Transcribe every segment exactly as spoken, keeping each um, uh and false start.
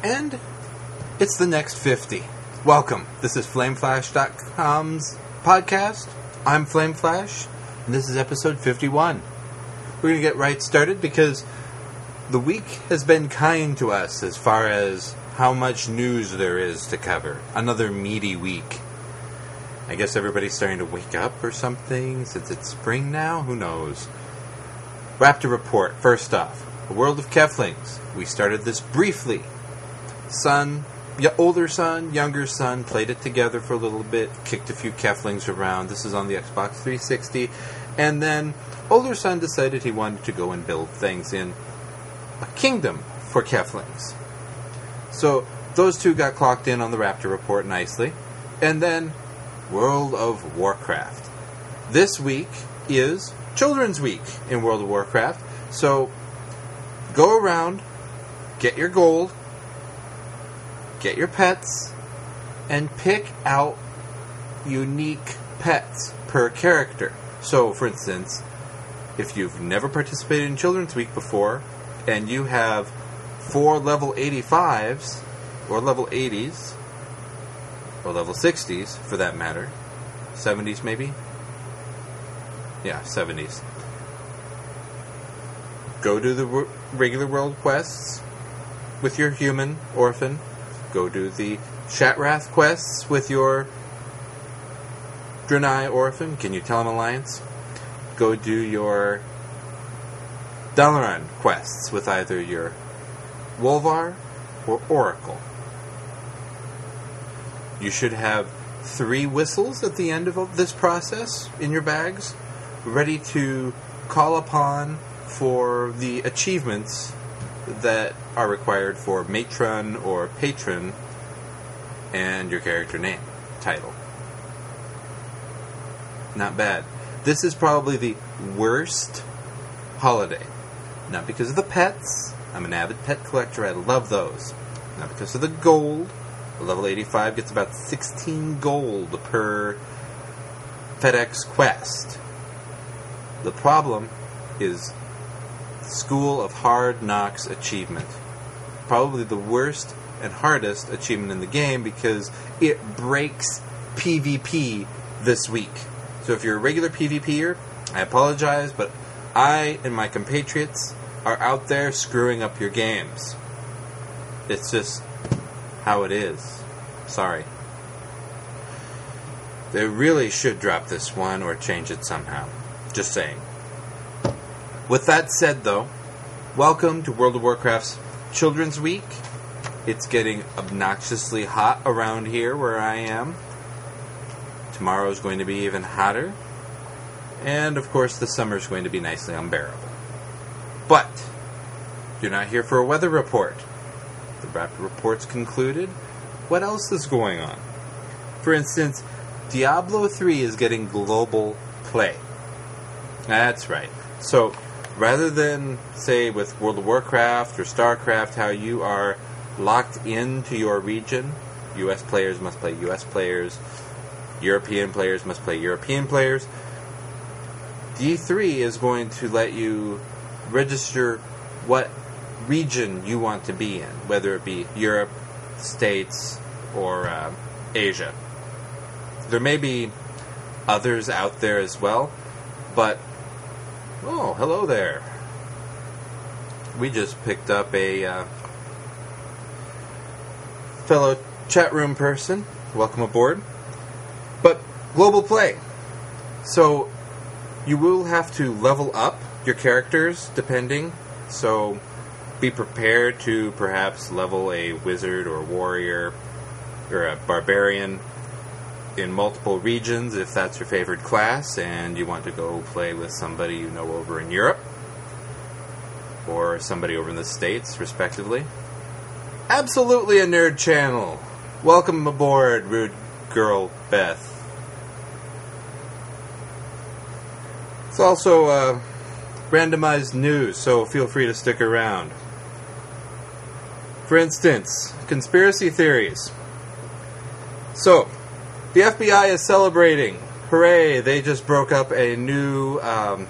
And it's the next fifty. Welcome. This is Flame Flash dot com's podcast. I'm Flame Flash, and this is episode fifty-one. We're going to get right started because the week has been kind to us as far as how much news there is to cover. Another meaty week. I guess everybody's starting to wake up or something since it's spring now. Who knows? Raptor Report. First off, A World of Keflings. We started this briefly. Son, y- older son, younger son, played it together for a little bit, kicked a few Keflings around. This is on the Xbox three sixty. And then older son decided he wanted to go and build things in a kingdom for Keflings. So those two got clocked in on the Raptor Report nicely. And then World of Warcraft. This week is Children's Week in World of Warcraft. So go around, get your gold, get your pets, and pick out unique pets per character. So, for instance, if you've never participated in Children's Week before, and you have four level eighty-fives, or level eighties, or level sixties, for that matter, seventies maybe? Yeah, seventies. Go do the w- regular world quests with your human orphan. Go do the Shattrath quests with your Draenei orphan. Can you tell him Alliance? Go do your Dalaran quests with either your Wolvar or Oracle. You should have three whistles at the end of this process in your bags, ready to call upon for the achievements that are required for Matron or Patron and your character name, title. Not bad. This is probably the worst holiday. Not because of the pets. I'm an avid pet collector. I love those. Not because of the gold. A level eighty-five gets about sixteen gold per FedEx quest. The problem is School of Hard Knocks achievement. Probably the worst and hardest achievement in the game because it breaks PvP this week. So if you're a regular PvPer, I apologize, but I and my compatriots are out there screwing up your games. It's just how it is. Sorry. They really should drop this one or change it somehow. Just saying. With that said, though, welcome to World of Warcraft's Children's Week. It's getting obnoxiously hot around here where I am. Tomorrow's going to be even hotter. And, of course, the summer's going to be nicely unbearable. But you're not here for a weather report. The Raptor Report's concluded. What else is going on? For instance, Diablo three is getting global play. That's right. So, rather than, say, with World of Warcraft or StarCraft, how you are locked into your region, U S players must play U S players, European players must play European players, D three is going to let you register what region you want to be in, whether it be Europe, States, or uh, Asia. There may be others out there as well, but oh, hello there. We just picked up a uh, fellow chat room person. Welcome aboard. But global play. So you will have to level up your characters depending. So be prepared to perhaps level a wizard or warrior or a barbarian in multiple regions if that's your favorite class and you want to go play with somebody you know over in Europe or somebody over in the States, respectively. Absolutely a nerd channel. Welcome aboard, rude girl Beth. It's also uh, randomized news, so feel free to stick around. For instance, conspiracy theories. So, the F B I is celebrating. Hooray, they just broke up a new um,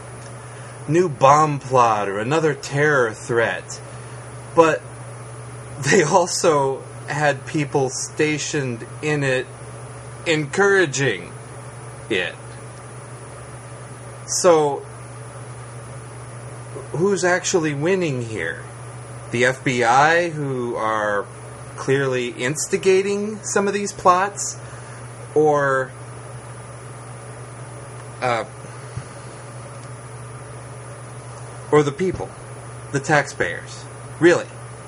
new bomb plot or another terror threat. But they also had people stationed in it encouraging it. So, who's actually winning here? The F B I, who are clearly instigating some of these plots? Or uh, or the people, the taxpayers? Really?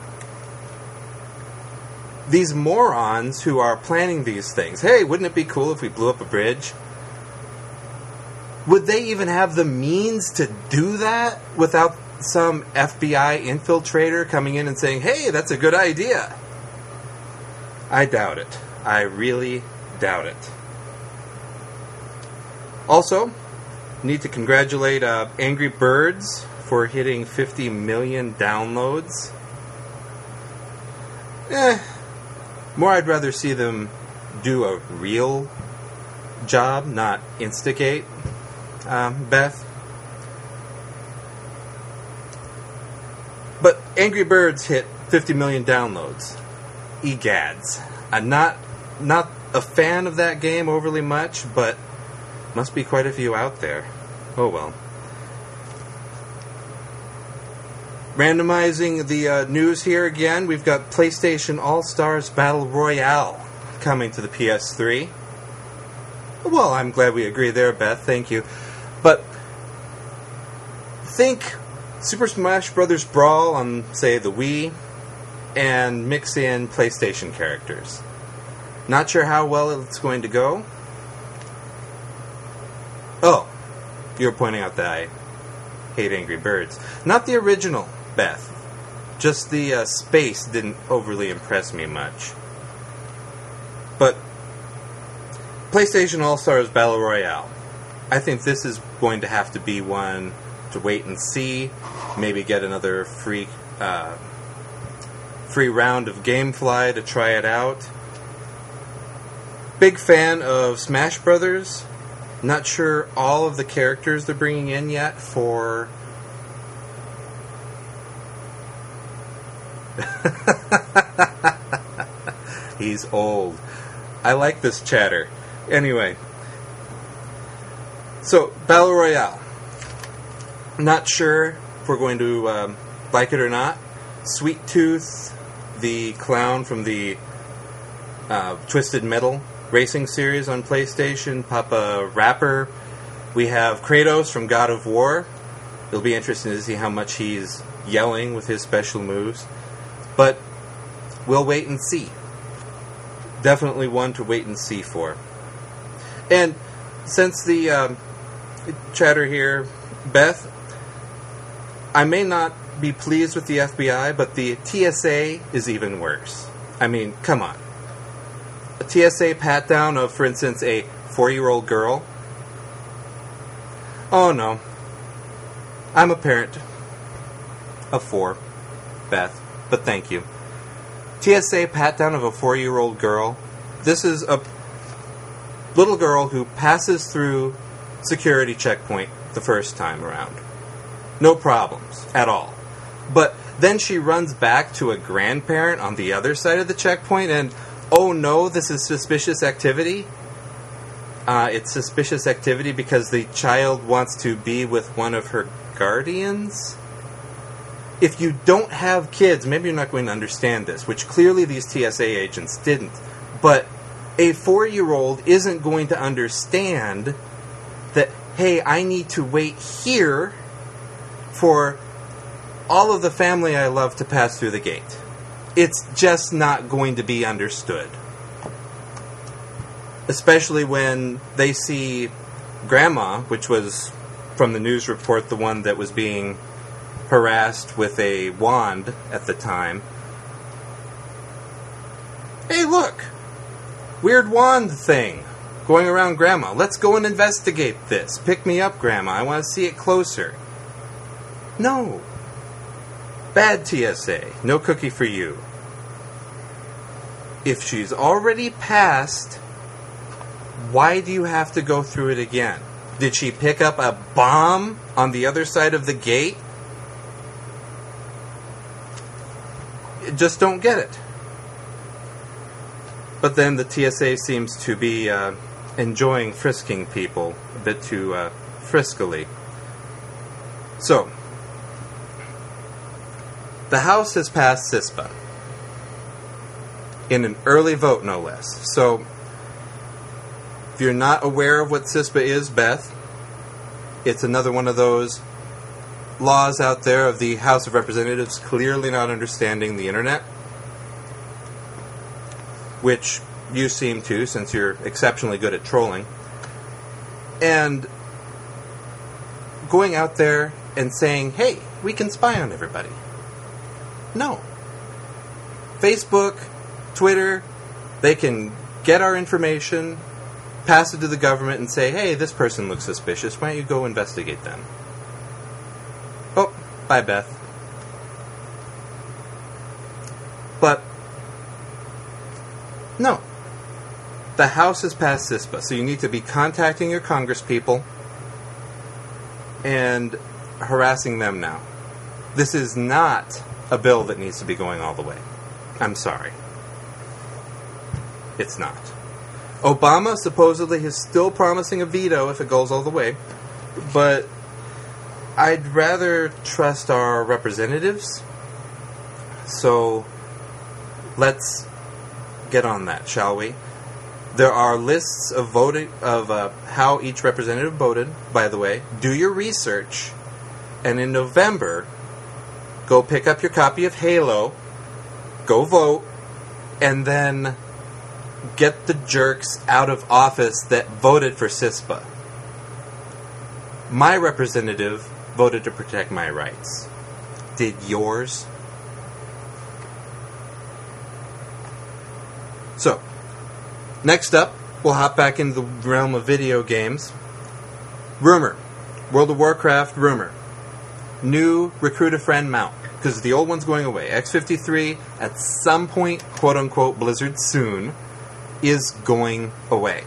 These morons who are planning these things. Hey, wouldn't it be cool if we blew up a bridge? Would they even have the means to do that without some F B I infiltrator coming in and saying, hey, that's a good idea? I doubt it. I really doubt it. Also, need to congratulate uh, Angry Birds for hitting fifty million downloads. Eh, more I'd rather see them do a real job, not instigate. Um, Beth? But Angry Birds hit fifty million downloads. Egads. I'm not, not a fan of that game overly much, but must be quite a few out there. Oh well. Randomizing the uh, news here again, we've got PlayStation All-Stars Battle Royale coming to the P S three. Well, I'm glad we agree there, Beth. Thank you. But think Super Smash Bros. Brawl on, say, the Wii, and mix in PlayStation characters. Not sure how well it's going to go. Oh, you're pointing out that I hate Angry Birds. Not the original, Beth. Just the uh, space didn't overly impress me much. But PlayStation All-Stars Battle Royale. I think this is going to have to be one to wait and see. Maybe get another free uh, free round of GameFly to try it out. Big fan of Smash Brothers. Not sure all of the characters they're bringing in yet for... He's old. I like this chatter. Anyway. So, Battle Royale. Not sure if we're going to um, like it or not. Sweet Tooth, the clown from the uh, Twisted Metal racing series on PlayStation, Papa Rapper. We have Kratos from God of War. It'll be interesting to see how much he's yelling with his special moves. But we'll wait and see. Definitely one to wait and see for. And since the um, chatter here, Beth, I may not be pleased with the F B I, but the T S A is even worse. I mean, come on. A T S A pat-down of, for instance, a four-year-old girl. Oh, no. I'm a parent of four, Beth, but thank you. T S A pat-down of a four-year-old girl. This is a little girl who passes through security checkpoint the first time around. No problems at all. But then she runs back to a grandparent on the other side of the checkpoint and, oh no, this is suspicious activity. Uh, it's suspicious activity because the child wants to be with one of her guardians. If you don't have kids, maybe you're not going to understand this, which clearly these T S A agents didn't. But a four-year-old isn't going to understand that, hey, I need to wait here for all of the family I love to pass through the gate. It's just not going to be understood. Especially when they see Grandma, which was, from the news report, the one that was being harassed with a wand at the time. Hey, look! Weird wand thing going around Grandma. Let's go and investigate this. Pick me up, Grandma. I want to see it closer. No. Bad T S A. No cookie for you. If she's already passed, why do you have to go through it again? Did she pick up a bomb on the other side of the gate? just don't get it. But then the T S A seems to be uh, enjoying frisking people a bit too uh, friskily. So, the House has passed CISPA. In an early vote, no less. So, if you're not aware of what CISPA is, Beth, it's another one of those laws out there of the House of Representatives clearly not understanding the internet, which you seem to, since you're exceptionally good at trolling, and going out there and saying, hey, we can spy on everybody. No. Facebook, Twitter, they can get our information, pass it to the government, and say, hey, this person looks suspicious. Why don't you go investigate them? Oh, bye, Beth. But, no. The House has passed CISPA, so you need to be contacting your congresspeople and harassing them now. This is not a bill that needs to be going all the way. I'm sorry. It's not. Obama supposedly is still promising a veto if it goes all the way, but I'd rather trust our representatives, so let's get on that, shall we? There are lists of voting of uh, how each representative voted, by the way. Do your research, and in November, go pick up your copy of Halo, go vote, and then get the jerks out of office that voted for CISPA. My representative voted to protect my rights. Did yours? So, next up, we'll hop back into the realm of video games. Rumor. World of Warcraft rumor. New Recruit a Friend mount. Because the old one's going away. X fifty-three, at some point, quote-unquote, Blizzard soon, is going away.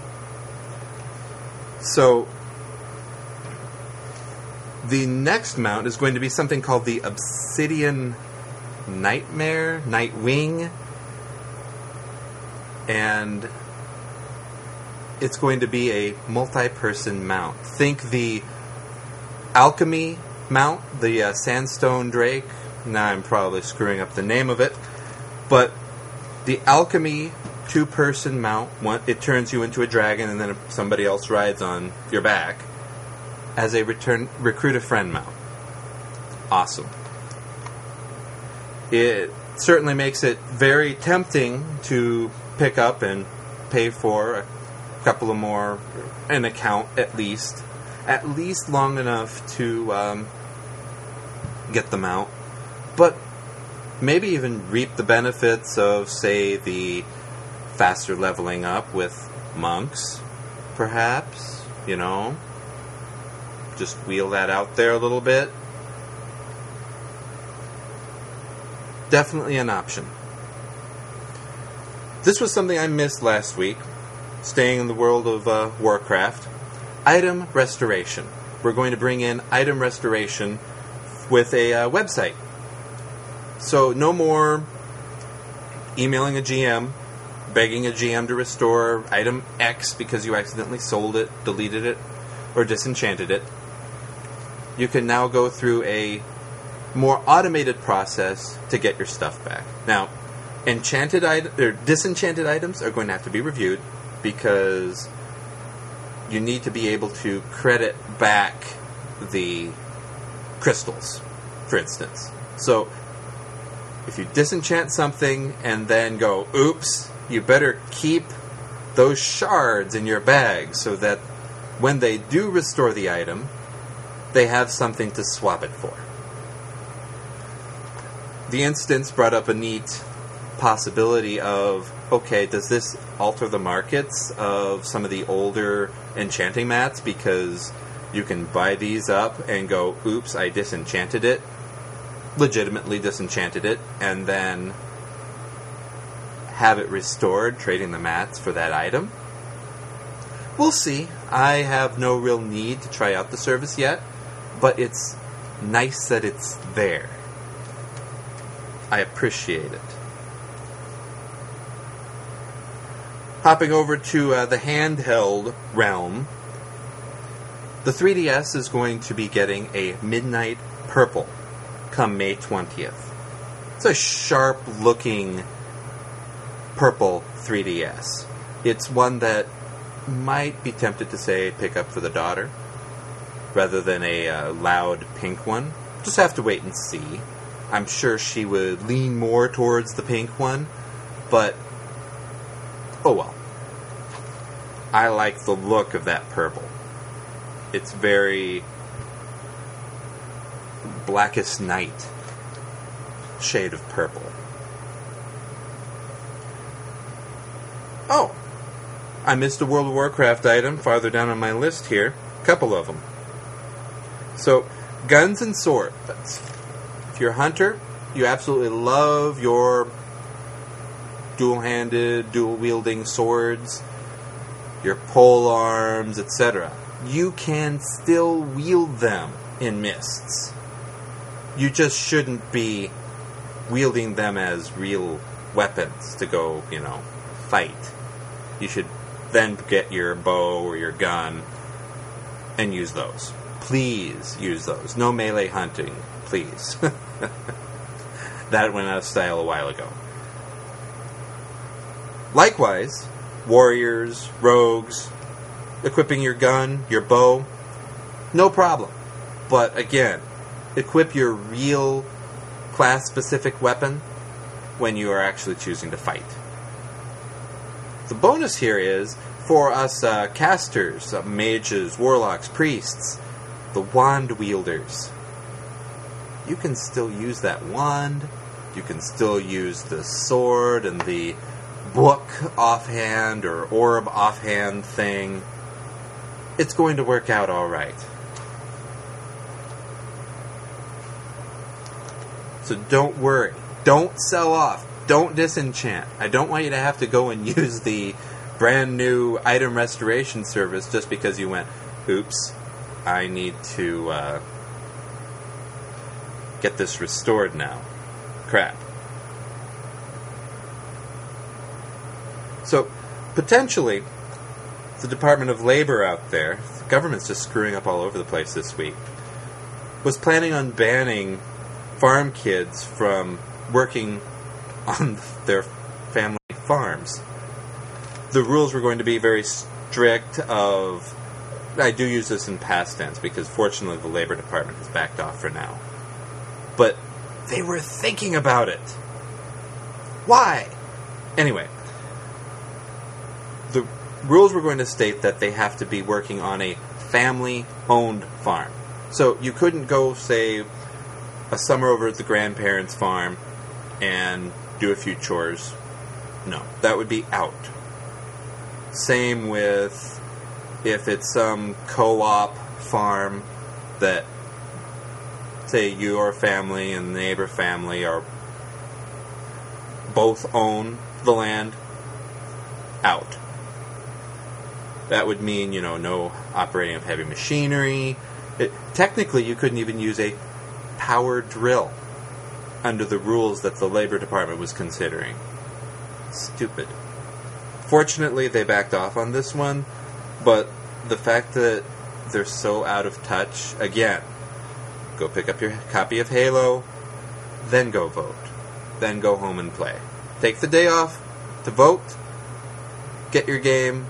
So, the next mount is going to be something called the Obsidian Nightmare, Nightwing, and it's going to be a multi-person mount. Think the Alchemy mount, the uh, Sandstone Drake. Now I'm probably screwing up the name of it, but the Alchemy two-person mount, one, it turns you into a dragon and then somebody else rides on your back as a return Recruit a Friend mount. Awesome. It certainly makes it very tempting to pick up and pay for a couple of more, an account at least, at least long enough to um, get them out, but maybe even reap the benefits of, say, the faster leveling up with monks, perhaps, you know, just wheel that out there a little bit. Definitely an option. This was something I missed last week, staying in the world of uh, Warcraft. Item restoration. We're going to bring in item restoration with a uh, website. So no more emailing a G M, begging a G M to restore item X because you accidentally sold it, deleted it, or disenchanted it. You can now go through a more automated process to get your stuff back. Now, enchanted it- or disenchanted items are going to have to be reviewed because you need to be able to credit back the crystals, for instance. So, if you disenchant something and then go, oops, you better keep those shards in your bag so that when they do restore the item, they have something to swap it for. The instance brought up a neat possibility of, okay, does this alter the markets of some of the older enchanting mats? Because you can buy these up and go, oops, I disenchanted it, legitimately disenchanted it, and then have it restored, trading the mats for that item. We'll see. I have no real need to try out the service yet, but it's nice that it's there. I appreciate it. Hopping over to uh, the handheld realm, the three D S is going to be getting a Midnight Purple come May twentieth. It's a sharp-looking purple three D S. It's one that might be tempted to say pick up for the daughter rather than a uh, loud pink one. Just have to wait and see. I'm sure she would lean more towards the pink one, but oh well. I like the look of that purple. It's very Blackest Night shade of purple. Oh, I missed a World of Warcraft item farther down on my list here. A couple of them. So, guns and swords. If you're a hunter, you absolutely love your dual-handed, dual-wielding swords, your pole arms, et cetera. You can still wield them in Mists. You just shouldn't be wielding them as real weapons to go, you know, fight. You should then get your bow or your gun and use those. Please use those. No melee hunting, please. That went out of style a while ago. Likewise, warriors, rogues, equipping your gun, your bow, no problem. But again, equip your real class-specific weapon when you are actually choosing to fight. The bonus here is, for us uh, casters, uh, mages, warlocks, priests, the wand wielders, you can still use that wand, you can still use the sword and the book offhand or orb offhand thing. It's going to work out alright. So don't worry. Don't sell off. Don't disenchant. I don't want you to have to go and use the brand new item restoration service just because you went, oops, I need to uh, get this restored now. Crap. So, potentially, the Department of Labor out there, the government's just screwing up all over the place this week, was planning on banning farm kids from working on their family farms. The rules were going to be very strict of... I do use this in past tense because fortunately the Labor Department has backed off for now. But they were thinking about it. Why? Anyway, the rules were going to state that they have to be working on a family-owned farm. So you couldn't go, say, a summer over at the grandparents' farm and do a few chores. No, that would be out. Same with if it's some co-op farm that, say, your family and the neighbor family are both own the land. Out. That would mean, you know, no operating of heavy machinery. It, technically, you couldn't even use a power drill under the rules that the Labor Department was considering. Stupid. Fortunately, they backed off on this one, but the fact that they're so out of touch, again, go pick up your copy of Halo, then go vote. Then go home and play. Take the day off to vote, get your game,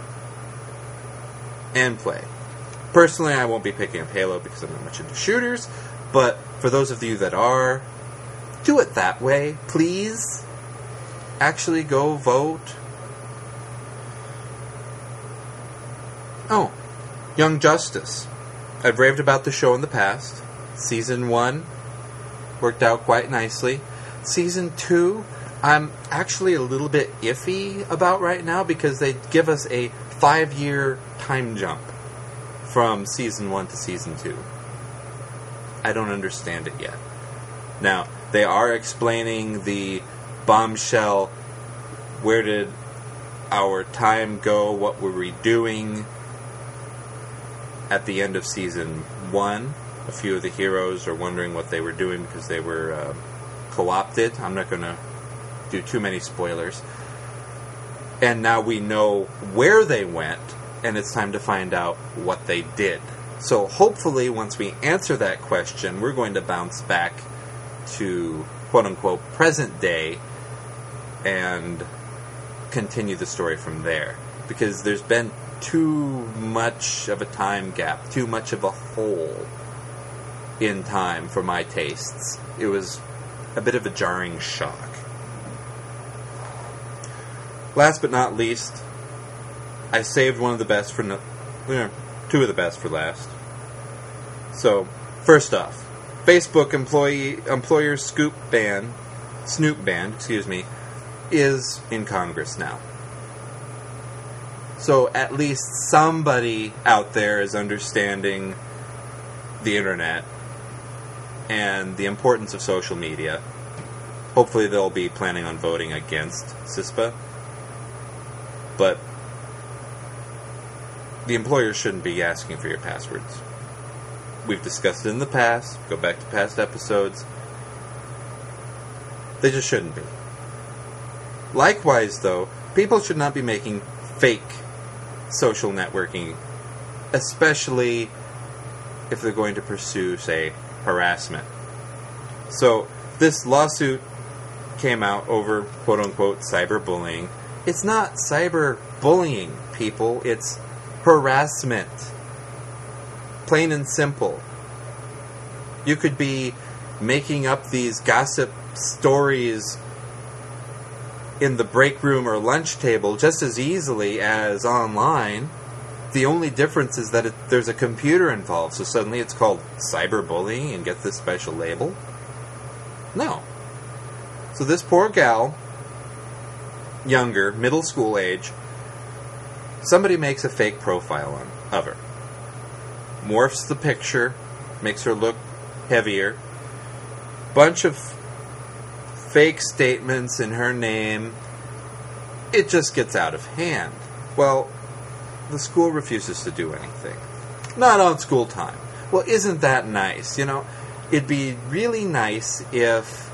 and play. Personally, I won't be picking up Halo because I'm not much into shooters, but for those of you that are, do it that way, please. Actually go vote. Oh, Young Justice. I've raved about the show in the past. Season one worked out quite nicely. Season two, I'm actually a little bit iffy about right now because they give us a five-year time jump from season one to season two. I don't understand it yet. Now, they are explaining the bombshell, where did our time go, what were we doing at the end of season one. A few of the heroes are wondering what they were doing because they were uh, co-opted. I'm not going to do too many spoilers. And now we know where they went, and it's time to find out what they did. So hopefully, once we answer that question, we're going to bounce back to quote-unquote present day and continue the story from there. Because there's been too much of a time gap, too much of a hole in time for my tastes. It was a bit of a jarring shock. Last but not least, I saved one of the best for no, eh, two of the best for last. So, first off, Facebook employee employer scoop ban, Snoop ban, excuse me, is in Congress now. So at least somebody out there is understanding the internet and the importance of social media. Hopefully they'll be planning on voting against C I S P A. But the employers shouldn't be asking for your passwords. We've discussed it in the past. Go back to past episodes. They just shouldn't be. Likewise, though, people should not be making fake social networking, especially if they're going to pursue, say, harassment. So, this lawsuit came out over, quote-unquote, cyberbullying. It's not cyberbullying, people. It's harassment. Plain and simple. You could be making up these gossip stories in the break room or lunch table just as easily as online. The only difference is that it, there's a computer involved, so suddenly it's called cyberbullying and gets this special label. No. So this poor gal, younger, middle school age, somebody makes a fake profile on, of her. Morphs the picture, makes her look heavier. Bunch of fake statements in her name. It just gets out of hand. Well, the school refuses to do anything. Not on school time. Well, isn't that nice? You know, it'd be really nice if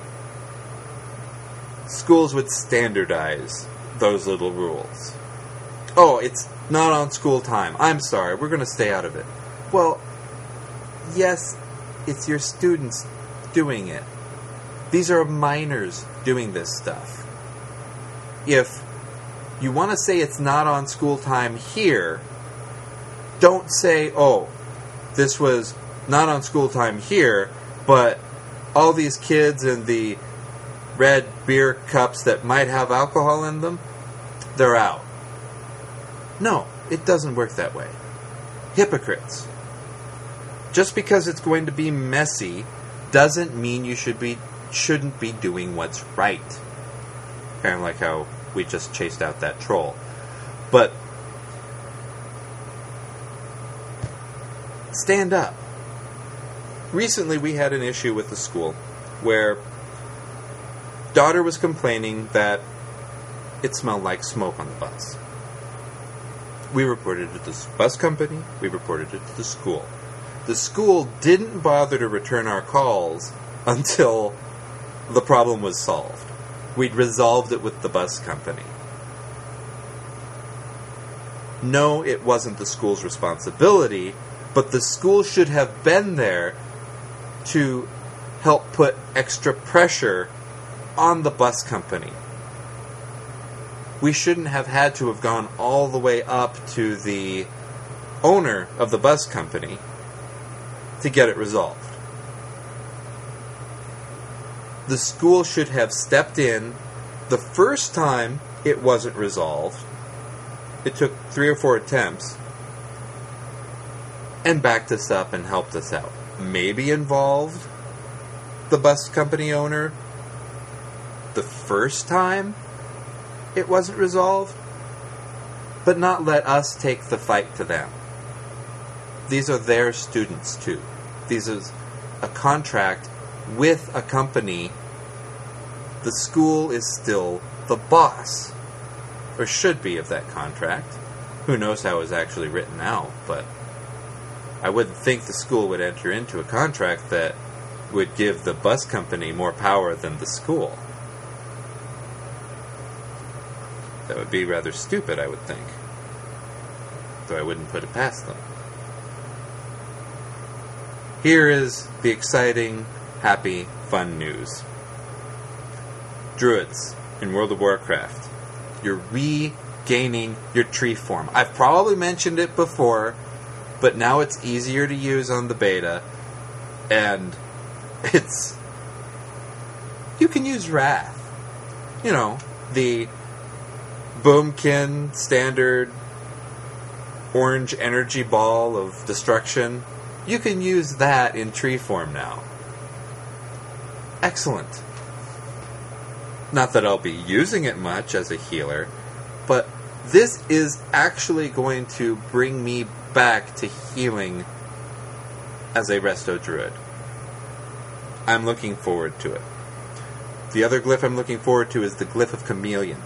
schools would standardize those little rules. Oh, it's not on school time. I'm sorry, we're going to stay out of it. Well, yes, it's your students doing it. These are minors doing this stuff. If you want to say it's not on school time here, don't say, oh, this was not on school time here, but all these kids in the red beer cups that might have alcohol in them, they're out. No, it doesn't work that way. Hypocrites. Just because it's going to be messy doesn't mean you should be shouldn't be doing what's right. Kind of like how we just chased out that troll. But stand up. Recently we had an issue with the school where daughter was complaining that it smelled like smoke on the bus. We reported it to the bus company. We reported it to the school. The school didn't bother to return our calls until the problem was solved. We'd resolved it with the bus company. No, it wasn't the school's responsibility, but the school should have been there to help put extra pressure on the bus company. We shouldn't have had to have gone all the way up to the owner of the bus company to get it resolved. The school should have stepped in the first time it wasn't resolved. It took three or four attempts and backed us up and helped us out. Maybe involved the bus company owner the first time it wasn't resolved, but not let us take the fight to them. These are their students too. These is a contract with a company. The school is still the boss, or should be, of that contract. Who knows how it was actually written out, but I wouldn't think the school would enter into a contract that would give the bus company more power than the school. That would be rather stupid, I would think. Though I wouldn't put it past them. Here is the exciting, happy, fun news. Druids in World of Warcraft. You're regaining your tree form. I've probably mentioned it before, but now it's easier to use on the beta. And it's... you can use Wrath. You know, the Boomkin standard orange energy ball of destruction. You can use that in tree form now. Excellent. Not that I'll be using it much as a healer, but this is actually going to bring me back to healing as a Resto Druid. I'm looking forward to it. The other glyph I'm looking forward to is the Glyph of Chameleon.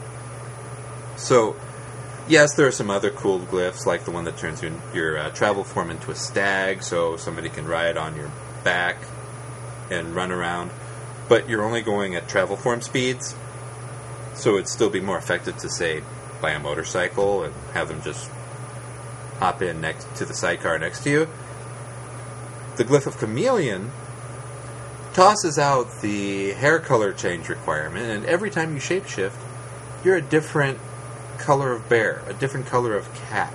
So, yes, there are some other cool glyphs, like the one that turns your, your uh, travel form into a stag, so somebody can ride on your back and run around. But you're only going at travel form speeds, so it'd still be more effective to, say, buy a motorcycle and have them just hop in next to the sidecar next to you. The Glyph of Chameleon tosses out the hair color change requirement, and every time you shapeshift, you're a different color of bear, a different color of cat.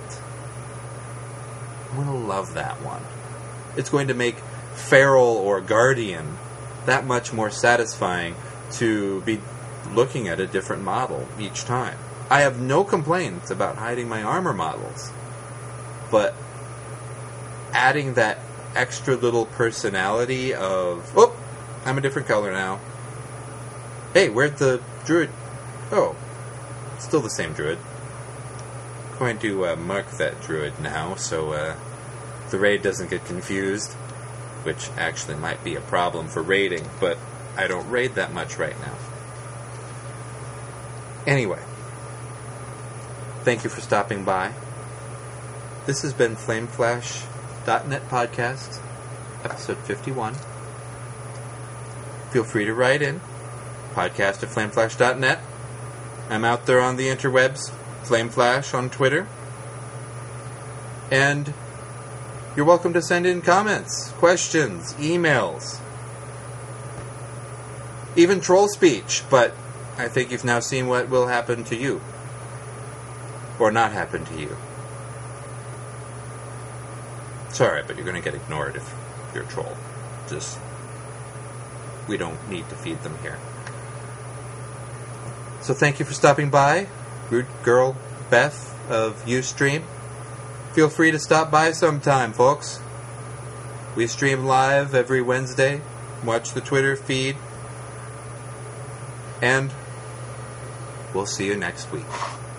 I'm going to love that one. It's going to make feral or guardian that much more satisfying to be looking at a different model each time. I have no complaints about hiding my armor models, but adding that extra little personality of, oh, I'm a different color now. Hey, where'd the druid? Oh, still the same druid. Going to uh, mark that druid now so uh, the raid doesn't get confused, which actually might be a problem for raiding, but I don't raid that much right now. Anyway, thank you for stopping by. This has been Flameflash dot net Podcast, episode fifty-one. Feel free to write in, podcast at flameflash dot net. I'm out there on the interwebs, Flameflash on Twitter. And you're welcome to send in comments, questions, emails, even troll speech, but I think you've now seen what will happen to you. Or not happen to you. Sorry, but you're going to get ignored if you're a troll. Just, we don't need to feed them here. So thank you for stopping by, Rude Girl Beth of Ustream. Feel free to stop by sometime, folks. We stream live every Wednesday. Watch the Twitter feed. And we'll see you next week.